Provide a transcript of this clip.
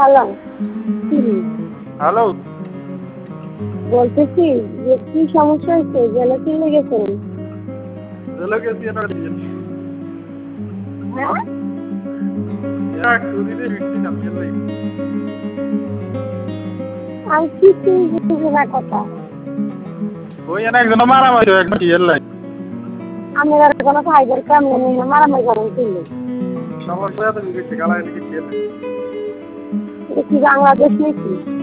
Hello. Hello. বলতেছি যে কি সমস্যা হয়েছে, জেলে চলে গেছেন? জেলে গেছি এটা হ্যাঁ, ছুরিতে ফিরছিলাম জেলে। আমি কিছুই বুঝি না কথা। ওই একজন মারামারি একজন জেলে। আমি আর কোনো ফাইবার কেমন নিয়ে মারামারি করেন ছিল। সমস্যা তো বিগড়ছে গালায় লিখে জেলে। এটা কি বাংলাদেশ নাকি?